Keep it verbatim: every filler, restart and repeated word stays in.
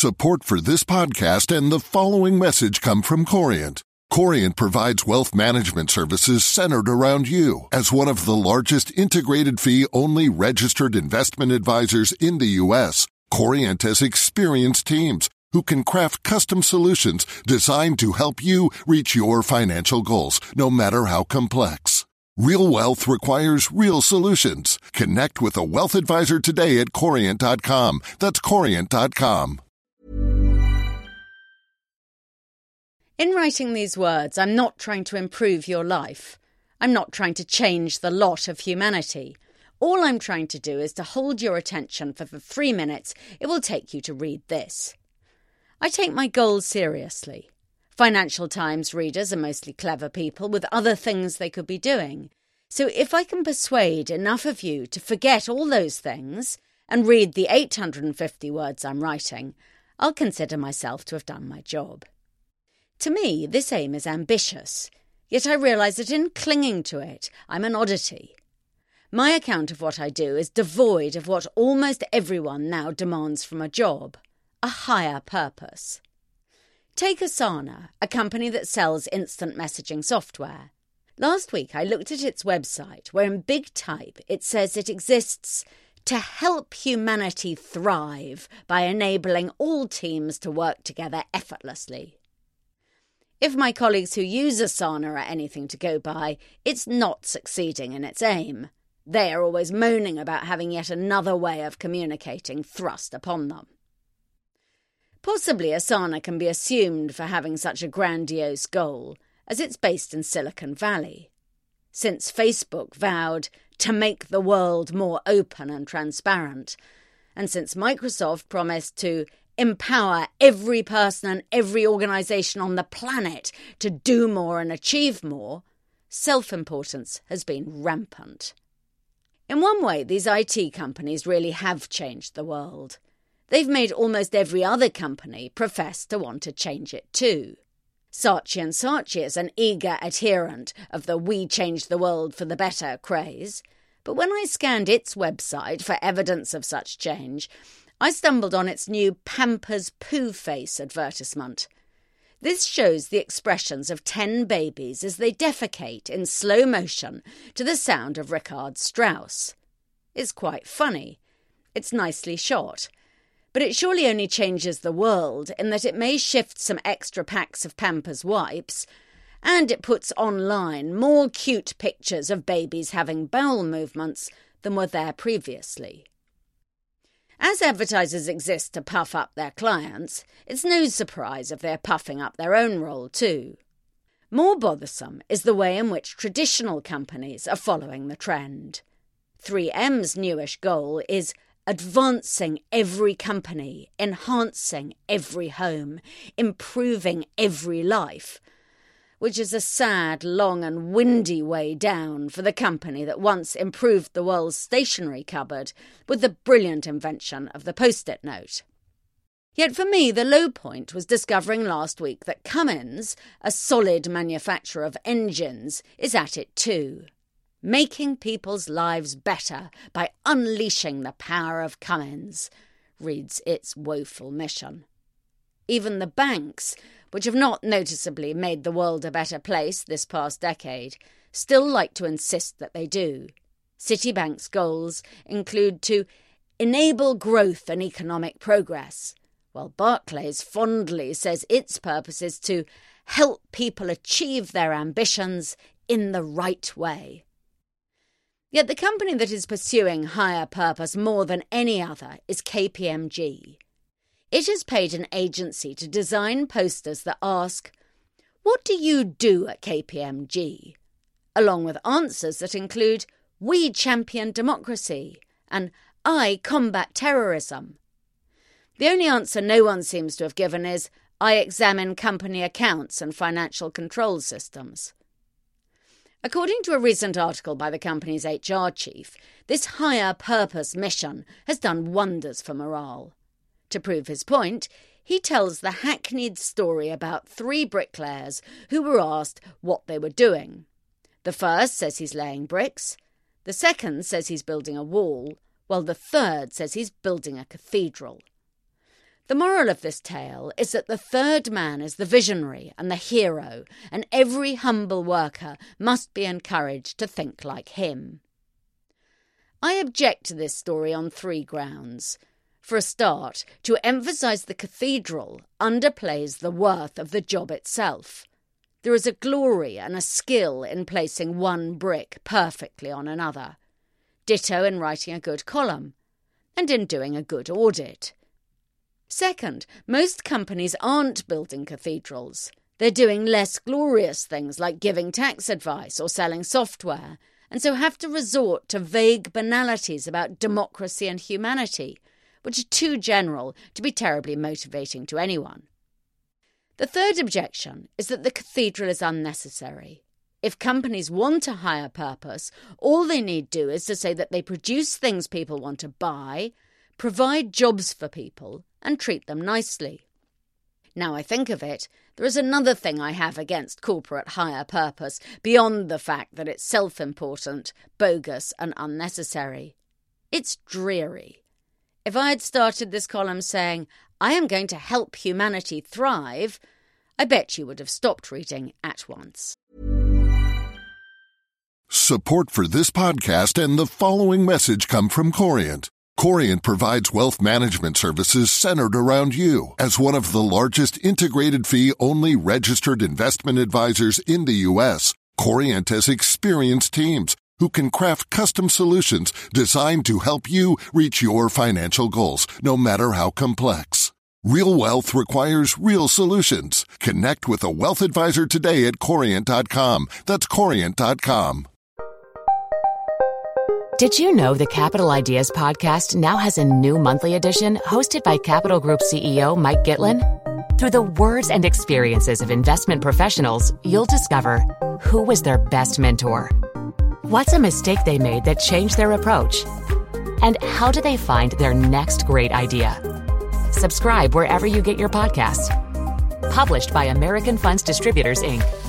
Support for this podcast and the following message come from Corient. Corient provides wealth management services centered around you. As one of the largest integrated fee-only registered investment advisors in the U S, Corient has experienced teams who can craft custom solutions designed to help you reach your financial goals, no matter how complex. Real wealth requires real solutions. Connect with a wealth advisor today at corient dot com. That's corient dot com. In writing these words, I'm not trying to improve your life. I'm not trying to change the lot of humanity. All I'm trying to do is to hold your attention for the three minutes it will take you to read this. I take my goals seriously. Financial Times readers are mostly clever people with other things they could be doing. So if I can persuade enough of you to forget all those things and read the eight hundred fifty words I'm writing, I'll consider myself to have done my job. To me, this aim is ambitious, yet I realise that in clinging to it, I'm an oddity. My account of what I do is devoid of what almost everyone now demands from a job, a higher purpose. Take Asana, a company that sells instant messaging software. Last week I looked at its website where in big type it says it exists to help humanity thrive by enabling all teams to work together effortlessly. If my colleagues who use Asana are anything to go by, it's not succeeding in its aim. They are always moaning about having yet another way of communicating thrust upon them. Possibly Asana can be assumed for having such a grandiose goal, as it's based in Silicon Valley. Since Facebook vowed to make the world more open and transparent, and since Microsoft promised to empower every person and every organisation on the planet to do more and achieve more, self-importance has been rampant. In one way, these I T companies really have changed the world. They've made almost every other company profess to want to change it too. Saatchi and Saatchi is an eager adherent of the "we change the world for the better" craze, but when I scanned its website for evidence of such change, I stumbled on its new Pampers Poo Face advertisement. This shows the expressions of ten babies as they defecate in slow motion to the sound of Richard Strauss. It's quite funny. It's nicely shot. But it surely only changes the world in that it may shift some extra packs of Pampers wipes, and it puts online more cute pictures of babies having bowel movements than were there previously. As advertisers exist to puff up their clients, it's no surprise if they're puffing up their own role too. More bothersome is the way in which traditional companies are following the trend. three M's newish goal is advancing every company, enhancing every home, improving every life, which is a sad, long and windy way down for the company that once improved the world's stationery cupboard with the brilliant invention of the Post-it note. Yet for me, the low point was discovering last week that Cummins, a solid manufacturer of engines, is at it too. Making people's lives better by unleashing the power of Cummins, reads its woeful mission. Even the banks, which have not noticeably made the world a better place this past decade, still like to insist that they do. Citibank's goals include to enable growth and economic progress, while Barclays fondly says its purpose is to help people achieve their ambitions in the right way. Yet the company that is pursuing higher purpose more than any other is K P M G. It has paid an agency to design posters that ask, "What do you do at K P M G?" along with answers that include, "We champion democracy," and "I combat terrorism." The only answer no one seems to have given is, "I examine company accounts and financial control systems." According to a recent article by the company's H R chief, this higher purpose mission has done wonders for morale. To prove his point, he tells the hackneyed story about three bricklayers who were asked what they were doing. The first says he's laying bricks, the second says he's building a wall, while the third says he's building a cathedral. The moral of this tale is that the third man is the visionary and the hero, and every humble worker must be encouraged to think like him. I object to this story on three grounds. For a start, to emphasise the cathedral underplays the worth of the job itself. There is a glory and a skill in placing one brick perfectly on another. Ditto in writing a good column, and in doing a good audit. Second, most companies aren't building cathedrals. They're doing less glorious things like giving tax advice or selling software, and so have to resort to vague banalities about democracy and humanity, which are too general to be terribly motivating to anyone. The third objection is that the cathedral is unnecessary. If companies want a higher purpose, all they need do is to say that they produce things people want to buy, provide jobs for people, and treat them nicely. Now I think of it, there is another thing I have against corporate higher purpose beyond the fact that it's self-important, bogus and unnecessary. It's dreary. If I had started this column saying, I am going to help humanity thrive, I bet you would have stopped reading at once. Support for this podcast and the following message come from Corient. Corient provides wealth management services centered around you. As one of the largest integrated fee-only registered investment advisors in the U S, Corient has experienced teams who can craft custom solutions designed to help you reach your financial goals, no matter how complex. Real wealth requires real solutions. Connect with a wealth advisor today at Corient dot com. That's Corient dot com. Did you know the Capital Ideas podcast now has a new monthly edition hosted by Capital Group C E O Mike Gitlin? Through the words and experiences of investment professionals, you'll discover who was their best mentor, what's a mistake they made that changed their approach, and how do they find their next great idea. Subscribe wherever you get your podcasts. Published by American Funds Distributors, Incorporated.